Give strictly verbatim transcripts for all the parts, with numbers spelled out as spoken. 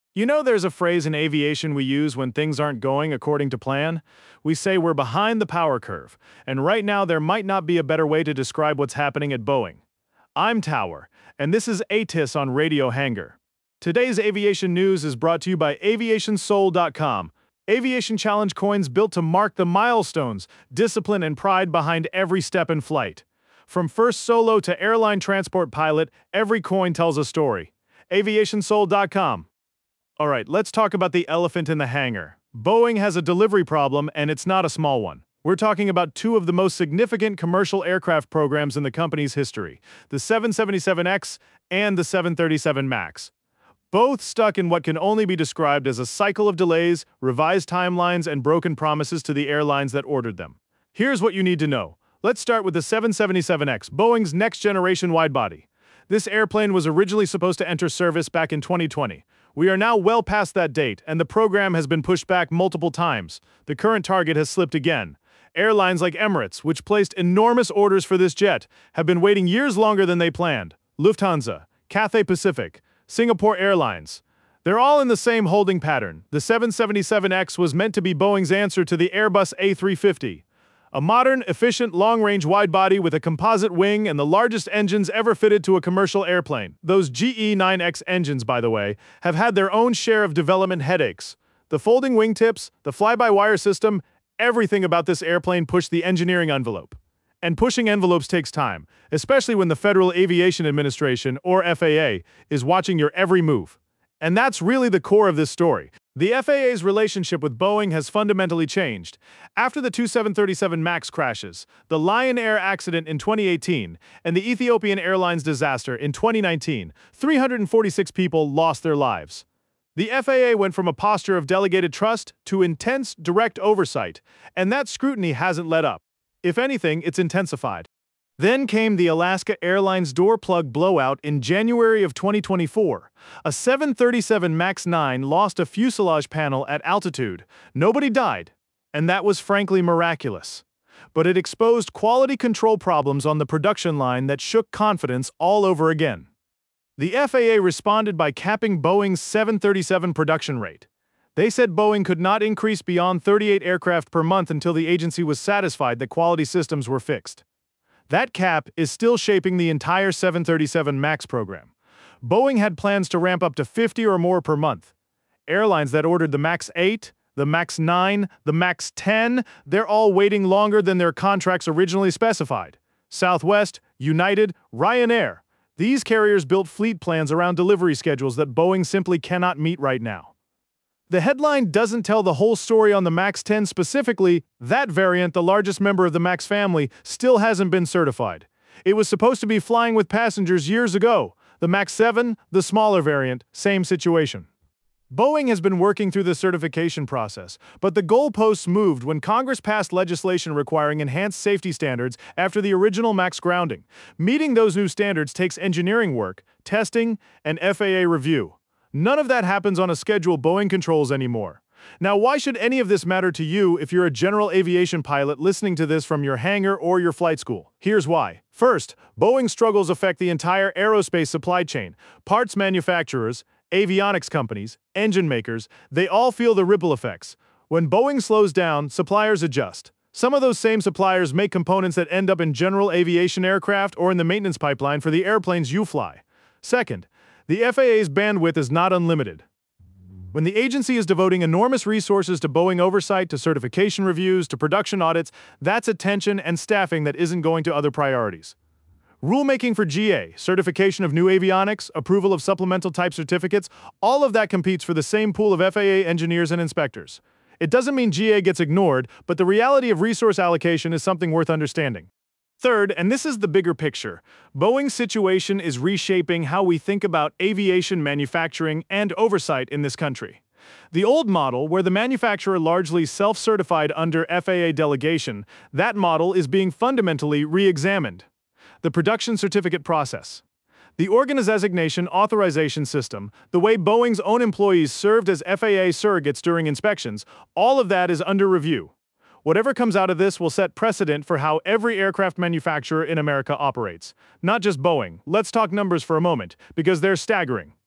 You know, there's a phrase in aviation we use when things aren't going according to plan. We say we're behind the power curve, and right now there might not be a better way to describe what's happening at Boeing. I'm Tower, and this is A T I S on Radio Hangar. Today's aviation news is brought to you by aviation soul dot com. Aviation challenge coins built to mark the milestones, discipline, and pride behind every step in flight. From first solo to airline transport pilot, every coin tells a story. aviation soul dot com. All right, let's talk about the elephant in the hangar. Boeing has a delivery problem, and it's not a small one. We're talking about two of the most significant commercial aircraft programs in the company's history, the seven seventy-seven X and the seven thirty-seven MAX. Both stuck in what can only be described as a cycle of delays, revised timelines, and broken promises to the airlines that ordered them. Here's what you need to know. Let's start with the seven seventy-seven X, Boeing's next-generation widebody. This airplane was originally supposed to enter service back in twenty twenty. We are now well past that date, and the program has been pushed back multiple times. The current target has slipped again. Airlines like Emirates, which placed enormous orders for this jet, have been waiting years longer than they planned. Lufthansa, Cathay Pacific, Singapore Airlines. They're all in the same holding pattern. The seven seventy-seven X was meant to be Boeing's answer to the Airbus A three fifty. A modern, efficient, long-range widebody with a composite wing and the largest engines ever fitted to a commercial airplane. Those G E nine X engines, by the way, have had their own share of development headaches. The folding wingtips, the fly-by-wire system, everything about this airplane pushed the engineering envelope. And pushing envelopes takes time, especially when the Federal Aviation Administration, or F A A, is watching your every move. And that's really the core of this story. The F A A's relationship with Boeing has fundamentally changed. After the two seven thirty-seven MAX crashes, the Lion Air accident in twenty eighteen, and the Ethiopian Airlines disaster in twenty nineteen, three hundred forty-six people lost their lives. The F A A went from a posture of delegated trust to intense, direct oversight, and that scrutiny hasn't let up. If anything, it's intensified. Then came the Alaska Airlines door plug blowout in January of twenty twenty-four. A seven thirty-seven MAX nine lost a fuselage panel at altitude. Nobody died, and that was frankly miraculous. But it exposed quality control problems on the production line that shook confidence all over again. The F A A responded by capping Boeing's seven thirty-seven production rate. They said Boeing could not increase beyond thirty-eight aircraft per month until the agency was satisfied that quality systems were fixed. That cap is still shaping the entire seven thirty-seven MAX program. Boeing had plans to ramp up to fifty or more per month. Airlines that ordered the MAX eight, the MAX nine, the MAX ten, they're all waiting longer than their contracts originally specified. Southwest, United, Ryanair. These carriers built fleet plans around delivery schedules that Boeing simply cannot meet right now. The headline doesn't tell the whole story on the MAX ten specifically. That variant, the largest member of the MAX family, still hasn't been certified. It was supposed to be flying with passengers years ago. The MAX seven, the smaller variant, same situation. Boeing has been working through the certification process, but the goalposts moved when Congress passed legislation requiring enhanced safety standards after the original MAX grounding. Meeting those new standards takes engineering work, testing, and F A A review. None of that happens on a schedule Boeing controls anymore. Now, why should any of this matter to you if you're a general aviation pilot listening to this from your hangar or your flight school? Here's why. First, Boeing's struggles affect the entire aerospace supply chain. Parts manufacturers, avionics companies, engine makers, they all feel the ripple effects. When Boeing slows down, suppliers adjust. Some of those same suppliers make components that end up in general aviation aircraft or in the maintenance pipeline for the airplanes you fly. Second, the F A A's bandwidth is not unlimited. When the agency is devoting enormous resources to Boeing oversight, to certification reviews, to production audits, that's attention and staffing that isn't going to other priorities. Rulemaking for G A, certification of new avionics, approval of supplemental type certificates, all of that competes for the same pool of F A A engineers and inspectors. It doesn't mean G A gets ignored, but the reality of resource allocation is something worth understanding. Third, and this is the bigger picture, Boeing's situation is reshaping how we think about aviation manufacturing and oversight in this country. The old model, where the manufacturer largely self-certified under F A A delegation, that model is being fundamentally re-examined. The production certificate process. The organization authorization system, the way Boeing's own employees served as F A A surrogates during inspections, all of that is under review. Whatever comes out of this will set precedent for how every aircraft manufacturer in America operates. Not just Boeing. Let's talk numbers for a moment, because they're staggering.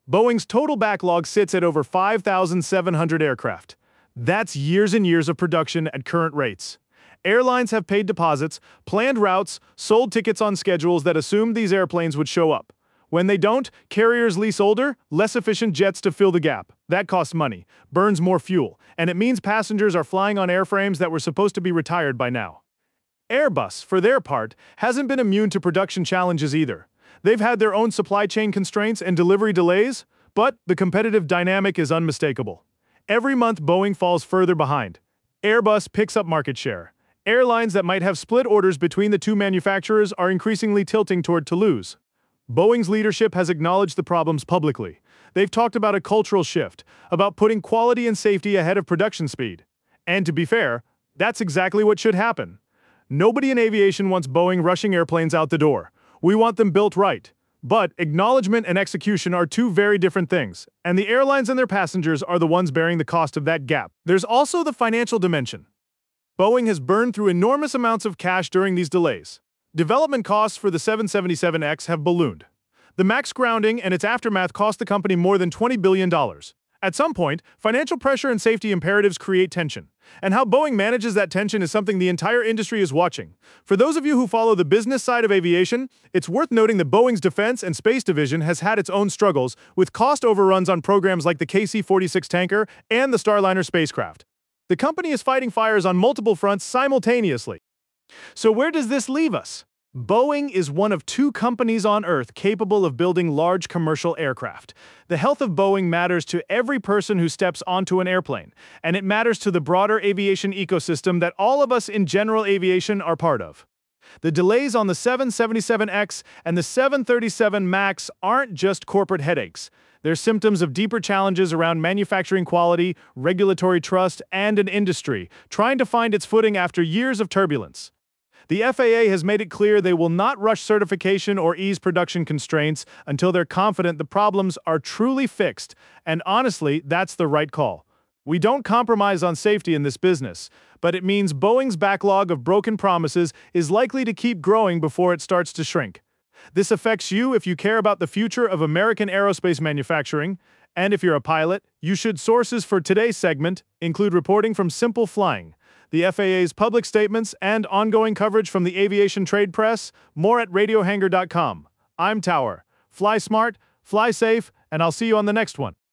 Boeing's total backlog sits at over five thousand seven hundred aircraft. That's years and years of production at current rates. Airlines have paid deposits, planned routes, sold tickets on schedules that assumed these airplanes would show up. When they don't, carriers lease older, less efficient jets to fill the gap. That costs money, burns more fuel, and it means passengers are flying on airframes that were supposed to be retired by now. Airbus, for their part, hasn't been immune to production challenges either. They've had their own supply chain constraints and delivery delays, but the competitive dynamic is unmistakable. Every month, Boeing falls further behind. Airbus picks up market share. Airlines that might have split orders between the two manufacturers are increasingly tilting toward Toulouse. Boeing's leadership has acknowledged the problems publicly. They've talked about a cultural shift, about putting quality and safety ahead of production speed. And to be fair, that's exactly what should happen. Nobody in aviation wants Boeing rushing airplanes out the door. We want them built right. But acknowledgement and execution are two very different things, and the airlines and their passengers are the ones bearing the cost of that gap. There's also the financial dimension. Boeing has burned through enormous amounts of cash during these delays. Development costs for the seven seventy-seven X have ballooned. The MAX grounding and its aftermath cost the company more than twenty billion dollars. At some point, financial pressure and safety imperatives create tension. And how Boeing manages that tension is something the entire industry is watching. For those of you who follow the business side of aviation, it's worth noting that Boeing's defense and space division has had its own struggles, with cost overruns on programs like the K C forty-six tanker and the Starliner spacecraft. The company is fighting fires on multiple fronts simultaneously. So where does this leave us? Boeing is one of two companies on Earth capable of building large commercial aircraft. The health of Boeing matters to every person who steps onto an airplane, and it matters to the broader aviation ecosystem that all of us in general aviation are part of. The delays on the seven seventy-seven X and the seven thirty-seven MAX aren't just corporate headaches. They're symptoms of deeper challenges around manufacturing quality, regulatory trust, and an industry trying to find its footing after years of turbulence. The F A A has made it clear they will not rush certification or ease production constraints until they're confident the problems are truly fixed, and honestly, that's the right call. We don't compromise on safety in this business, but it means Boeing's backlog of broken promises is likely to keep growing before it starts to shrink. This affects you if you care about the future of American aerospace manufacturing, and if you're a pilot, you should. Sources for today's segment include reporting from Simple Flying, the F A A's public statements, and ongoing coverage from the aviation trade press. More at radio hangar dot com. I'm Tower. Fly smart, fly safe, and I'll see you on the next one.